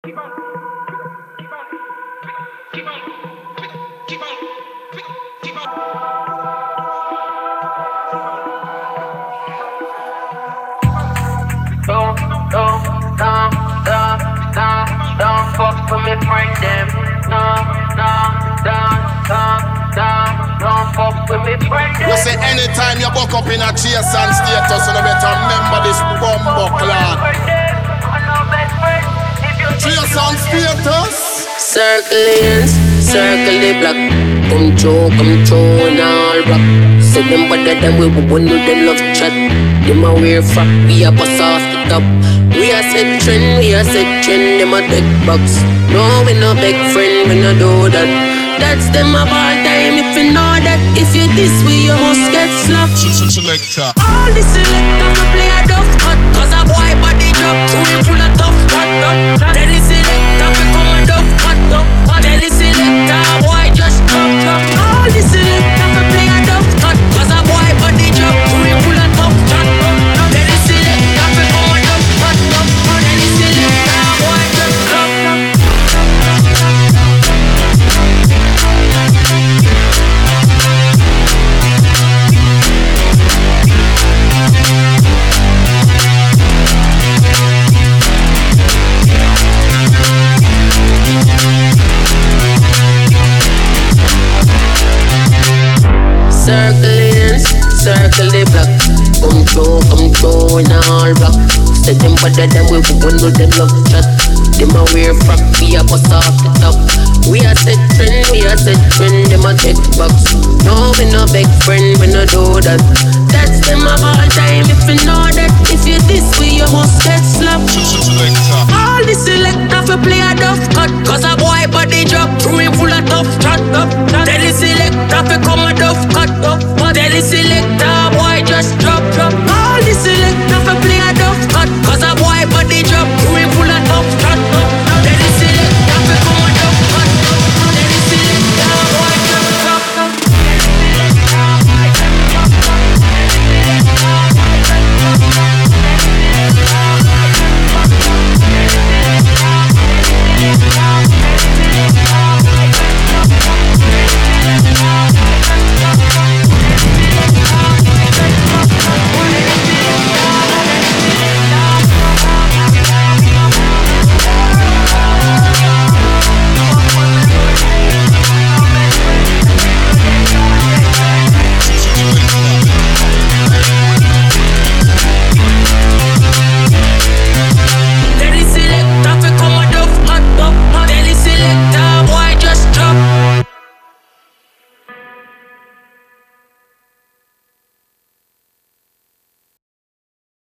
Don't fuck with me, friend them. Don't fuck with me, friend them. You say anytime you buck up in a chase and status, you better remember this bumbo clan. Chase and status. Circle the block. Come through and all rock. Say them better than we won't do them love chat. Them a wear frock, we a bust off the top. We a set trend, them a take box. No, we no beg friend, we no do that. That's them a ball time, if you know that. If you this way, you must get slapped. Selector. All the selector to play a duff cut. Cause a boy body drop, so we full of tough cut. Tell the selector become a duff cut. Tell the selector, boy just drop. All the selector to play a duff cut. Cause a boy body drop, so we full of tough cut. Tell the selector become a duff cut. Tell the selector, boy just drop. Circle the block. Come through in all block. Say them better than we won't do them love chat. Them a wear frock, we a bust off the top. We a set trend, them a take box. No, we no beg friend, we no do that. That's them a ball time, if you know that. If you this way, you must get slapped. All the selector for play a duff cut. Cause a boy body drop, through him full of tough chat.